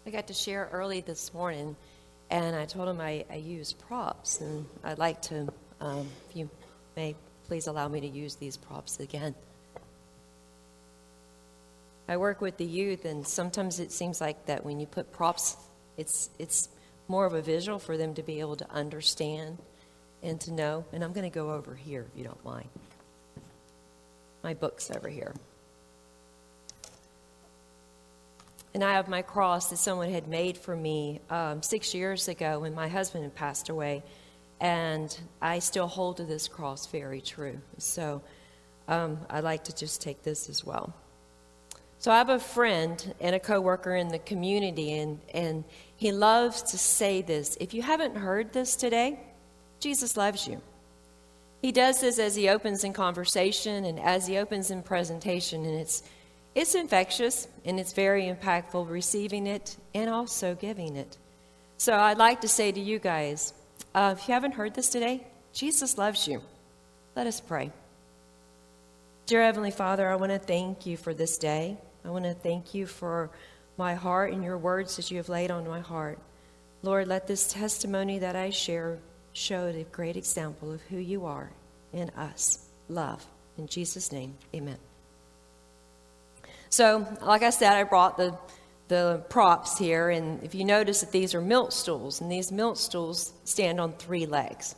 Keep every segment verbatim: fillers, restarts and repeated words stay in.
I got to share early this morning, and I told him I, I use props, and I'd like to, um, if you may, please allow me to use these props again. I work with the youth, and sometimes it seems like that when you put props, it's it's more of a visual for them to be able to understand and to know. And I'm going to go over here, if you don't mind. My book's over here. And I have my cross that someone had made for me um, six years ago when my husband had passed away. And I still hold to this cross very true. So um, I'd like to just take this as well. So I have a friend and a coworker in the community, and, and he loves to say this. If you haven't heard this today, Jesus loves you. He does this as he opens in conversation and as he opens in presentation, and it's It's infectious, and it's very impactful, receiving it and also giving it. So I'd like to say to you guys, uh, if you haven't heard this today, Jesus loves you. Let us pray. Dear Heavenly Father, I want to thank you for this day. I want to thank you for my heart and your words that you have laid on my heart. Lord, let this testimony that I share show a great example of who you are in us. Love. In Jesus' name, amen. So, like I said, I brought the the props here, and if you notice that these are milk stools, and these milk stools stand on three legs.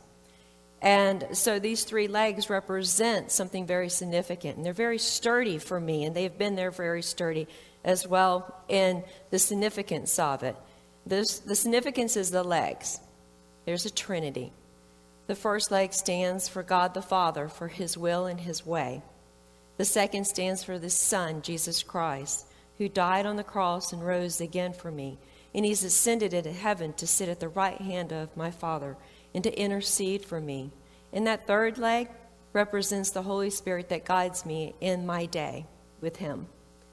And so these three legs represent something very significant, and they're very sturdy for me, and they've been there very sturdy as well in the significance of it. This, the significance is the legs. There's a trinity. The first leg stands for God the Father, for his will and his way. The second stands for the Son, Jesus Christ, who died on the cross and rose again for me. And he's ascended into heaven to sit at the right hand of my Father and to intercede for me. And that third leg represents the Holy Spirit that guides me in my day with him.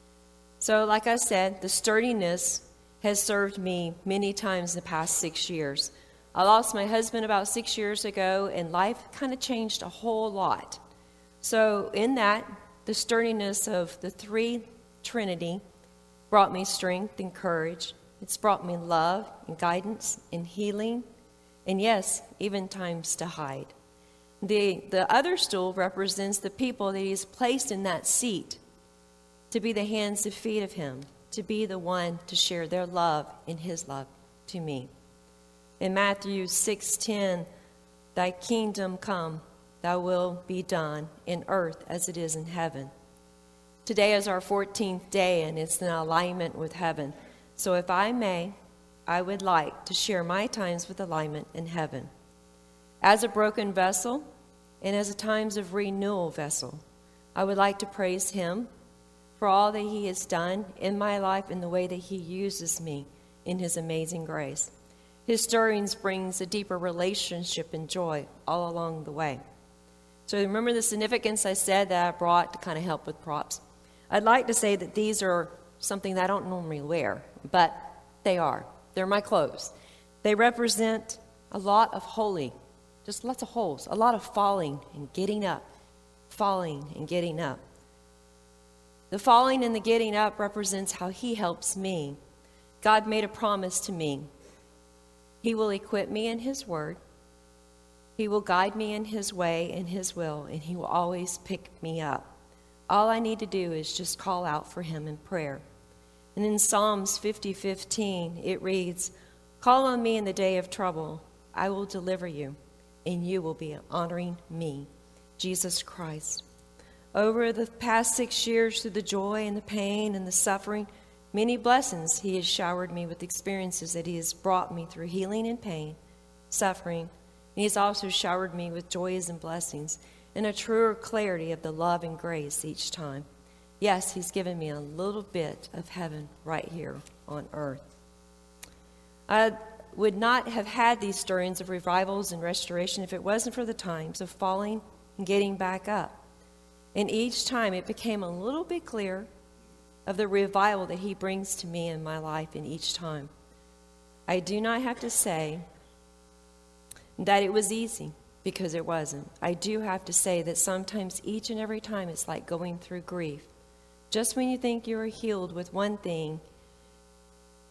So, like I said, the sturdiness has served me many times in the past six years. I lost my husband about six years ago, and life kind of changed a whole lot. So, in that, the sturdiness of the three Trinity brought me strength and courage. It's brought me love and guidance and healing, and yes, even times to hide. The, the other stool represents the people that he's placed in that seat to be the hands and feet of him, to be the one to share their love and his love to me. In Matthew six ten, thy kingdom come, thy will be done in earth as it is in heaven. Today is our fourteenth day, and it's in alignment with heaven. So if I may, I would like to share my times with alignment in heaven. As a broken vessel and as a times of renewal vessel, I would like to praise him for all that he has done in my life and the way that he uses me in his amazing grace. His stirrings brings a deeper relationship and joy all along the way. So remember the significance I said that I brought to kind of help with props. I'd like to say that these are something that I don't normally wear, but they are. They're my clothes. They represent a lot of holy, just lots of holes, a lot of falling and getting up, falling and getting up. The falling and the getting up represents how he helps me. God made a promise to me. He will equip me in his word. He will guide me in his way and his will, and he will always pick me up. All I need to do is just call out for him in prayer. And in Psalms fifty fifteen, it reads, call on me in the day of trouble. I will deliver you, and you will be honoring me, Jesus Christ. Over the past six years, through the joy and the pain and the suffering, many blessings he has showered me with experiences that he has brought me through healing and pain, suffering. And he has also showered me with joys and blessings and a truer clarity of the love and grace each time. Yes, he's given me a little bit of heaven right here on earth. I would not have had these stirrings of revivals and restoration if it wasn't for the times of falling and getting back up. And each time it became a little bit clearer of the revival that he brings to me in my life in each time. I do not have to say that it was easy, because it wasn't. I do have to say that sometimes each and every time it's like going through grief. Just when you think you are healed with one thing,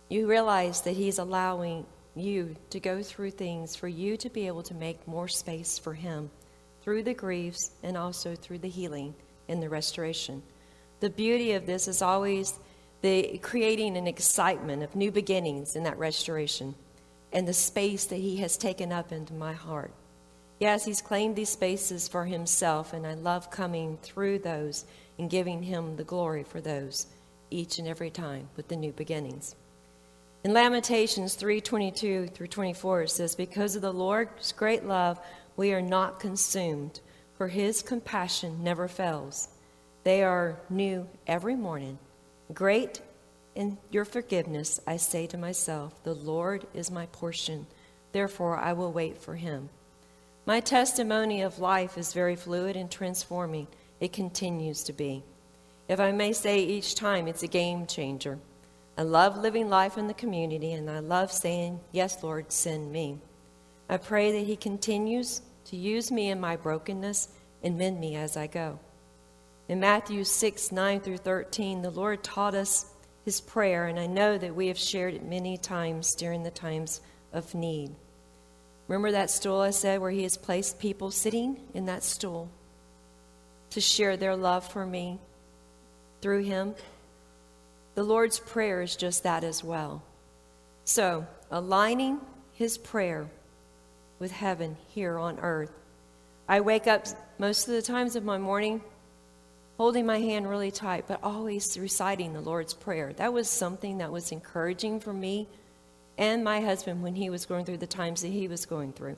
you realize that he's allowing you to go through things for you to be able to make more space for him through the griefs and also through the healing and the restoration. The beauty of this is always the creating an excitement of new beginnings in that restoration and the space that he has taken up into my heart. Yes, he's claimed these spaces for himself, and I love coming through those and giving him the glory for those each and every time with the new beginnings. In Lamentations three twenty-two through twenty-four, it says, "Because of the Lord's great love, we are not consumed, for his compassion never fails. They are new every morning. Great in your forgiveness, I say to myself, the Lord is my portion. Therefore, I will wait for him." My testimony of life is very fluid and transforming. It continues to be. If I may say, each time it's a game changer. I love living life in the community, and I love saying, "Yes, Lord, send me." I pray that he continues to use me in my brokenness and mend me as I go. In Matthew six, nine through thirteen, the Lord taught us his prayer, and I know that we have shared it many times during the times of need. Remember that stool I said where he has placed people sitting in that stool to share their love for me through him? The Lord's Prayer is just that as well. So, aligning his prayer with heaven here on earth. I wake up most of the times of my morning holding my hand really tight, but always reciting the Lord's Prayer. That was something that was encouraging for me and my husband when he was going through the times that he was going through.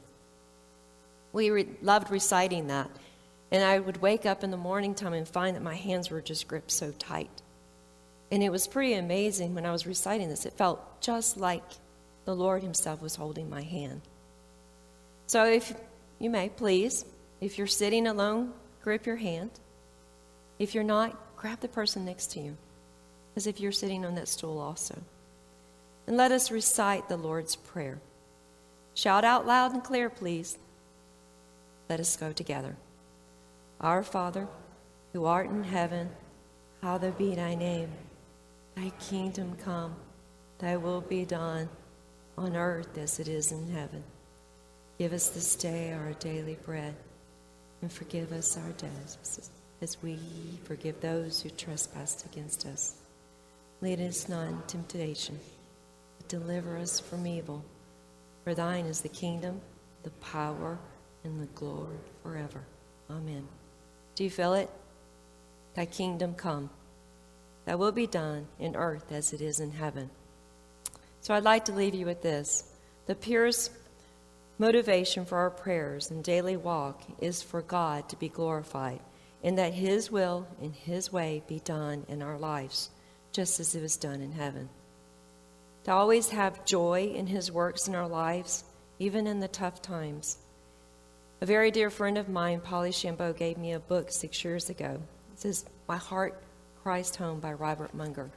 We re- loved reciting that. And I would wake up in the morning time and find that my hands were just gripped so tight. And it was pretty amazing when I was reciting this. It felt just like the Lord himself was holding my hand. So if you may, please, if you're sitting alone, grip your hand. If you're not, grab the person next to you, as if you're sitting on that stool also. And let us recite the Lord's Prayer. Shout out loud and clear, please. Let us go together. Our Father, who art in heaven, hallowed be thy name. Thy kingdom come, thy will be done, on earth as it is in heaven. Give us this day our daily bread, and forgive us our debts, as we forgive those who trespass against us. Lead us not into temptation, but deliver us from evil. For thine is the kingdom, the power, and the glory forever. Amen. Do you feel it? Thy kingdom come. Thy will be done in earth as it is in heaven. So I'd like to leave you with this. The purest motivation for our prayers and daily walk is for God to be glorified, and that his will and his way be done in our lives, just as it was done in heaven. To always have joy in his works in our lives, even in the tough times. A very dear friend of mine, Polly Chambeau, gave me a book six years ago. It says, My Heart Cries Home by Robert Munger.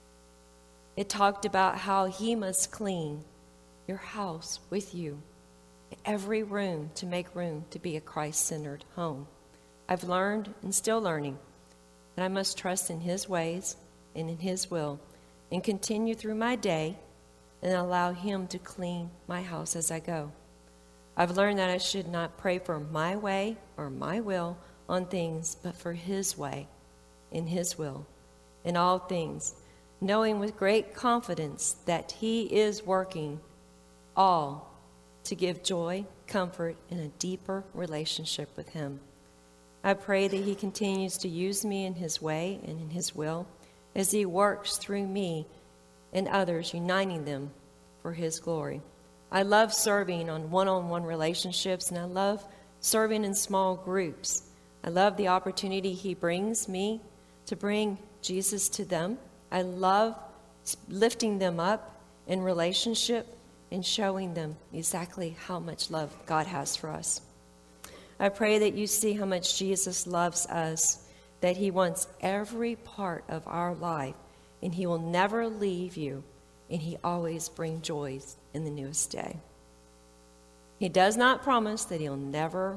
It talked about how he must clean your house with you, every room, to make room to be a Christ-centered home. I've learned and still learning that I must trust in his ways and in his will and continue through my day and allow him to clean my house as I go. I've learned that I should not pray for my way or my will on things, but for his way and his will in all things, knowing with great confidence that he is working all to give joy, comfort, and a deeper relationship with him. I pray that he continues to use me in his way and in his will as he works through me and others, uniting them for his glory. I love serving on one-on-one relationships, and I love serving in small groups. I love the opportunity he brings me to bring Jesus to them. I love lifting them up in relationship and showing them exactly how much love God has for us. I pray that you see how much Jesus loves us, that he wants every part of our life, and he will never leave you, and he always brings joys in the newest day. He does not promise that he'll never,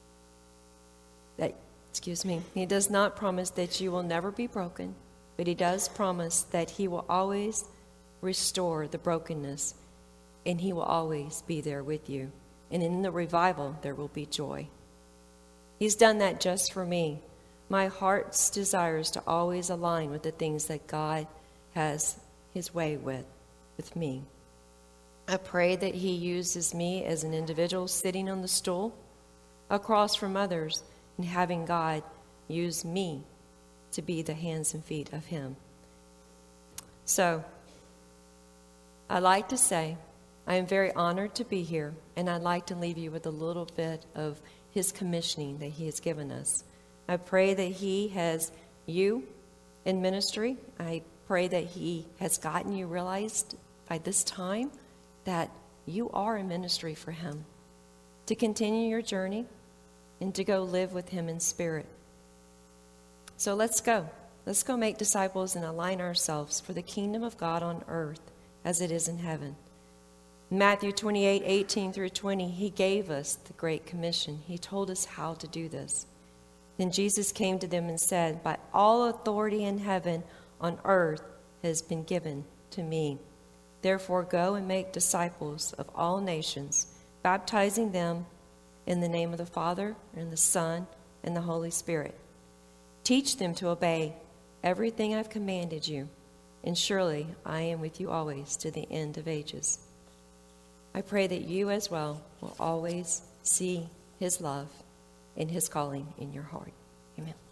that, excuse me, he does not promise that you will never be broken, but he does promise that he will always restore the brokenness, and he will always be there with you. And in the revival, there will be joy. He's done that just for me. My heart's desire is to always align with the things that God has his way with, with me. I pray that he uses me as an individual sitting on the stool across from others and having God use me to be the hands and feet of him. So, I like to say, I am very honored to be here, and I'd like to leave you with a little bit of his commissioning that he has given us. I pray that he has you in ministry. I pray that he has gotten you realized by this time that you are in ministry for him, to continue your journey and to go live with him in spirit. So let's go. Let's go make disciples and align ourselves for the kingdom of God on earth as it is in heaven. Matthew twenty-eight, eighteen through twenty, he gave us the Great Commission. He told us how to do this. Then Jesus came to them and said, "By all authority in heaven, on earth, has been given to me. Therefore go and make disciples of all nations, baptizing them in the name of the Father, and the Son, and the Holy Spirit. Teach them to obey everything I've commanded you, and surely I am with you always to the end of ages." I pray that you as well will always see his love and his calling in your heart. Amen.